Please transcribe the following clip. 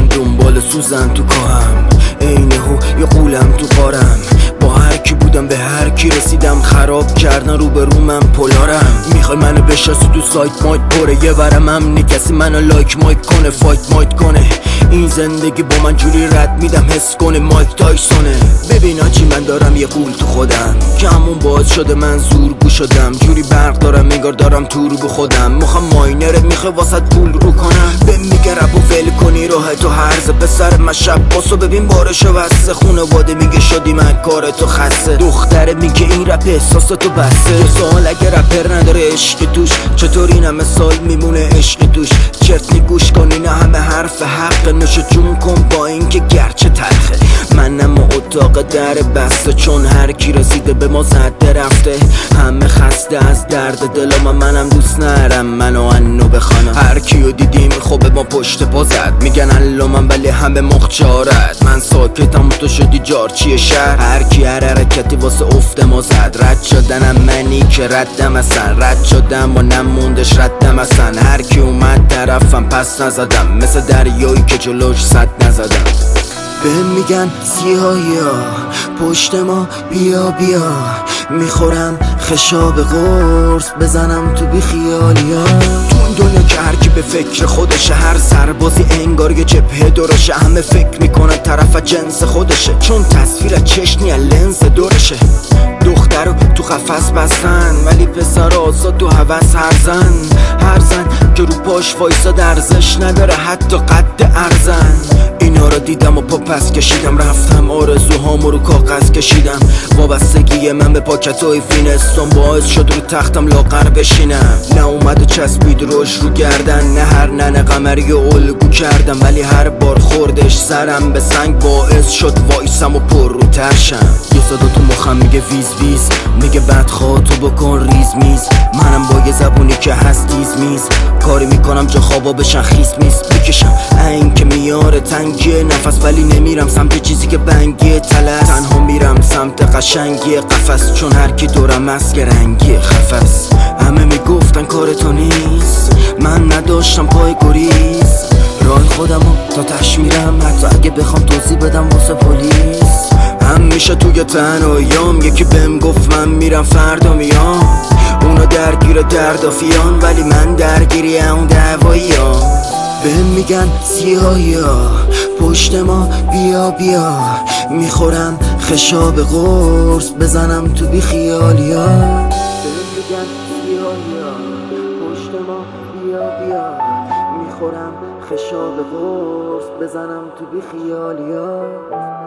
دنبال سوزن تو کاهم، عین هو یه قولم تو قارم. با هر کی بودم به هر کی رسیدم، خراب کردن رو به رو من پولارم. میخوای منو بشناسی تو سایت مایت پره، یه ورم هم کسی منو لایک مایک کنه، فایت مایت کنه. این زندگی با من جوری رد میدم حس کنه مایک تایسونه. ببین آجی من دارم یه قول تو خودم که همون باعث شده من زورگو شدم. جوری برق دارم انگار دارم تور بو خودم. میخوام ماینره میخوای واسط پول رو کنم. به میگه رب و ول کنی راه تو هرزه. پسر من شب باسو ببین بارشو بسته. خونواده میگه شدی من کار تو خسته. دختره میگه این رپ احساس تو بسته. یه سوال اگه رپر نداره عشق توش، چطور این همه سال میمونه عشق توش؟ چرت گوش کنی نه همه حرف حق. نوشو جون کن با این که گرچه تلخه. منم اتاق در بسته، چون هر کی رسیده به ما زده رفته. همه خسته از درد دلم، منم دوست نرم منو انو بخوانم. هر کیو دیدیم خب ما پشت پا زد، میگن علامم ولی همه مخچارت. من ساکتم تو شدی جارچی شهر. هر کی هر حرکتی واسه افت ما زد. رد شدنم منی که ردم اصلا، رد شدم و نموندش ردم اصلا. هر کی اومد طرفم پس نزدم، مثل دریایی که جلوش صد نزدم. بهم میگن سیاهیا پشت ما بیا بیا، میخورم خشاب قرص بزنم تو بی خیالیا. تو این دنیا که هر کی به فکر خودشه، هر سربازی انگار یه جبهه دورشه. همه فکر میکنن طرف جنس خودشه، چون تصویر چشمی لنز دورشه. دختر رو تو قفس بستن، ولی پسر آزاد تو هوس هر زن که رو پاش وایسا درزش نداره حتی قد ارزن. اینا رو دیدم و پا پس کشیدم، رفتم آرزوهامو رو کاغذ کشیدم. وابستگی من به پاکتای فینستون باعث شد رو تختم لاغر بشینم. نه اومد و چسبید روش رو گردن، نه هر ننه قمری الگو کردم. ولی هر بار خوردش سرم به سنگ باعث شد وایسم و پر رو ترشم. یه صدا تو مخم میگه ویز ویز، میگه بدخواه تو بکن ریز میز. منم با یه زبونی که هست تیز میز، کاری میکنم جا خوابا بشن خیس میز. بکشم این که میاره تنگی نفس، ولی نمیرم سمت چیزی که بنگی تلس. تنها میرم سمت قشنگی قفس، چون هر کی دورم از که رنگی خفس. همه میگفتن کار تو نیست، من نداشتم پای گریز. راه خودمو تا تش میرم، حتی اگه بخوام توضیح بدم واسه پلیس. همیشه توی تنهاییام یکی بهم گفت من میرم فردا میام. اونا درگیر دردافیان، ولی من درگیری اون دعواییام. بهم میگن سیاهیا پشت ما بیا بیا، میخورم خشاب قرص بزنم تو بی خیالیا. بهم میگن سیاهیا پشت ما بیا بیا، میخورم خشاب قرص بزنم تو بی خیالیا.